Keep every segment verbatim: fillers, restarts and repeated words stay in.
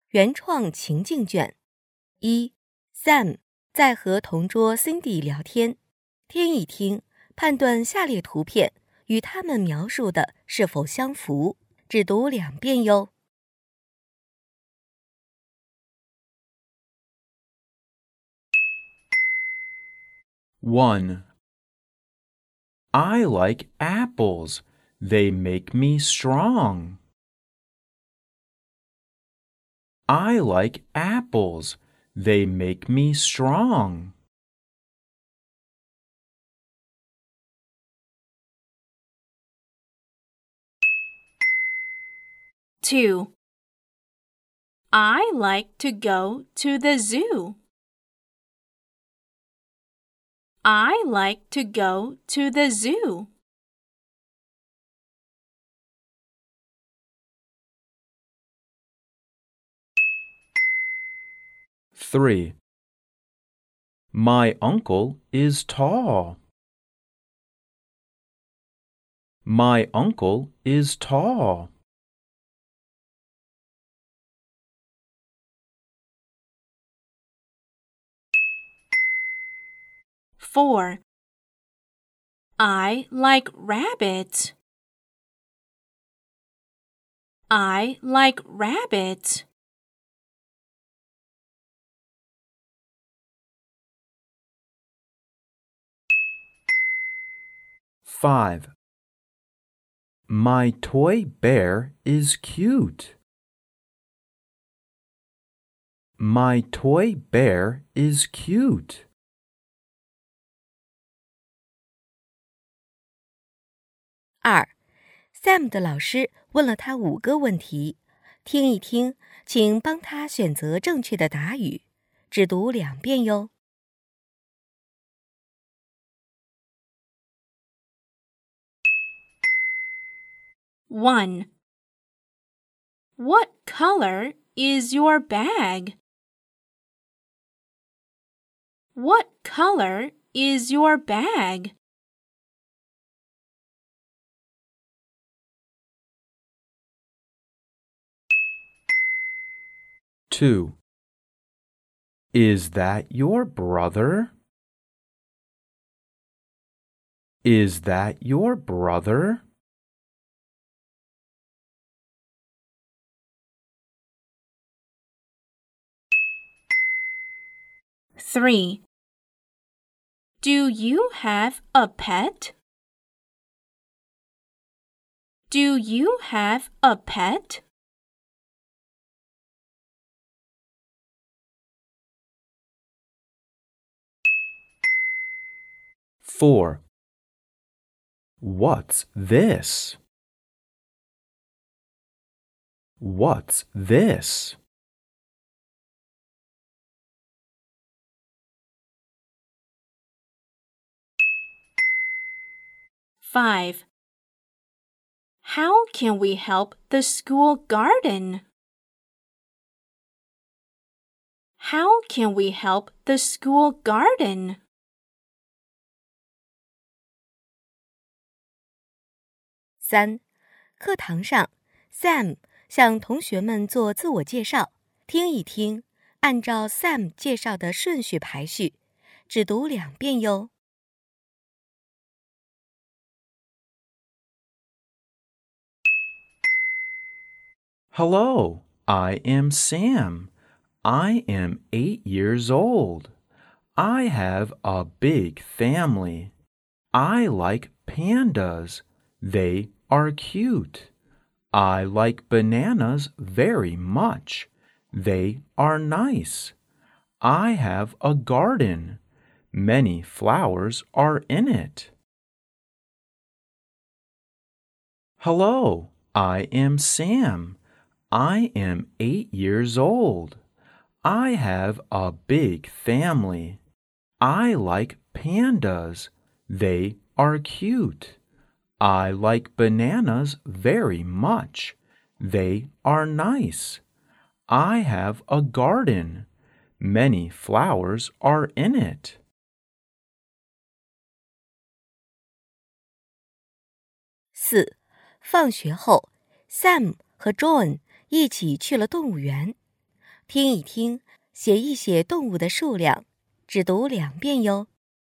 原创情境卷。一 Sam 在和同桌 Cindy 聊天，听一听，判断下列图片与他们描述的是否相符，只读两遍哟。 one. I like apples. They make me strong. I like apples. They make me strong. two. I like to go to the zoo. I like to go to the zoo. three. My uncle is tall. My uncle is tall. four. I like rabbits. I like rabbits. five. My toy bear is cute. My toy bear is cute. 二 Sam 的老师问了他五个问题，听一听，请帮他选择正确的答语，只读两遍哟。 one. What color is your bag? What color is your bag? two. Is that your brother? Is that your brother? three. Do you have a pet? Do you have a pet? four. What's this? What's this? five. How can we help the school garden? How can we help the school garden? 三 课堂上 Sam 向同学们做自我介绍，听一听，按照 Sam 介绍的顺序排序，只读两遍哟。 Hello, I am Sam. I am eight years old. I have a big family. I like pandas. They are cute. I like bananas very much. They are nice. I have a garden. Many flowers are in it. Hello, I am Sam. I am eight years old. I have a big family. I like pandas. They are cute. I like bananas very much. They are nice. I have a garden. Many flowers are in it. 四 放学后 Sam 和 John 一起去了动物园。 听一听，写一写动物的数量，只读两遍哟。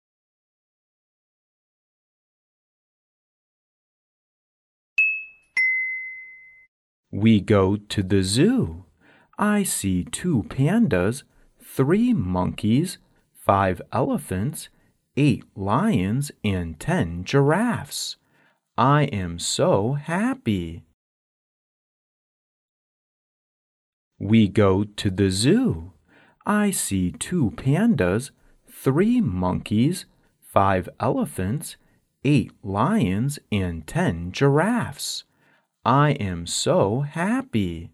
We go to the zoo. I see two pandas, three monkeys, five elephants, eight lions, and ten giraffes. I am so happy. We go to the zoo. I see two pandas, three monkeys, five elephants, eight lions, and ten giraffes. I am so happy.